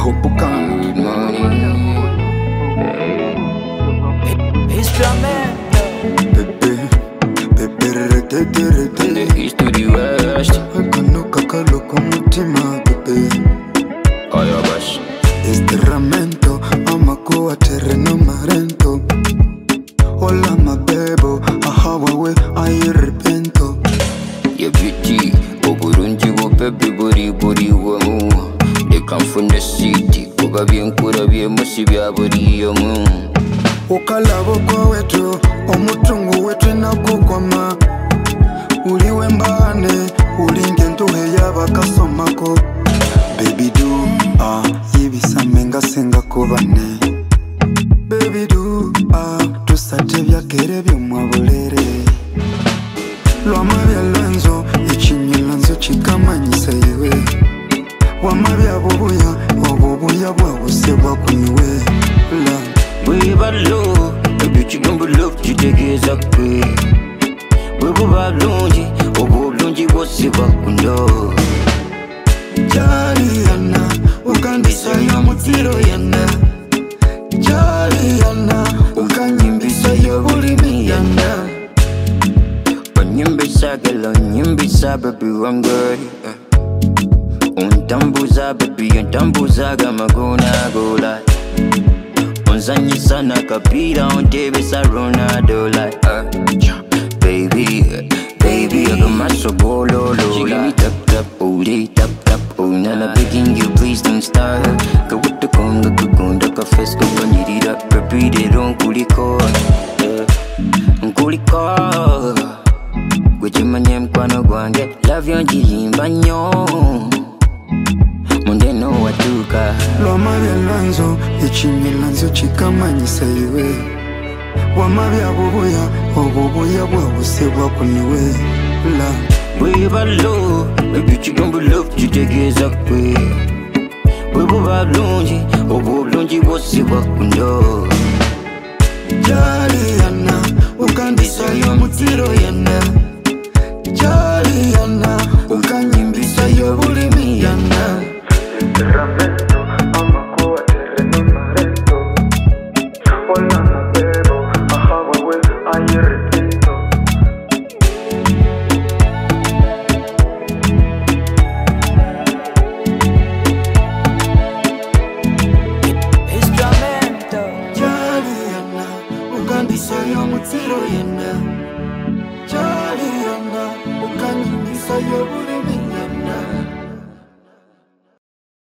hope you can money. It's Flamenco. From the east to the west. Ayabash. Estirramento, amakuwa terreno marento. Hola my bebo, ahawawe ayirrepento. Your beauty, Ogurunji wo baby body body wo mu. They come from the city, Koga bien kura bien musi bia body yo mu. Ukalabo kwa wetu, omutungu wetu nakukoma. Uliwe mbane, ulinge ntuhe yabakasomako. Baby do, yibisame ngasenga kubane. Baby do, tusate byakere byomwabulere. Lwamabya lwenzo, ekinyilanzo kikamanyisa iwe. Wamabya bubuya, obubuya bwabusebwa kuniwe. We balo, baby chigumbu love chitegeza kwe. We bubalunji, obulunji bwosebwa kundo. Jali yana, ukandisa ya mutiro yana. Jali yana, ukanyimbisa ya bulimi yana. Onyimbisa gelo, onyimbisa baby wangari. Untambuza baby, untambuza gamagona gola. Onzanyisa na kapira, ontebesa Ronaldo like. Baby, baby, I got my soul lola. She give me tap tap, oh they tap tap, oh nana begging you please don't start. Go with the conga, kukunda kafesko panirira, repeat it on kuliko, kuliko. Gujimanye mkwano gwange, love yonjilimba nyo. Munde no watuka. Lwamabya lwanzo, ekinyilanzo kikamanyisa iwe. Wamabya bubuya, obubuya bwabusebwa kuniwe. We balo, baby chigumbu love chitegeza kwe. We bubalunji, obulunji bwosebwa kundo. Jali yana, ukandisa ya mutiro yana. Jali yana,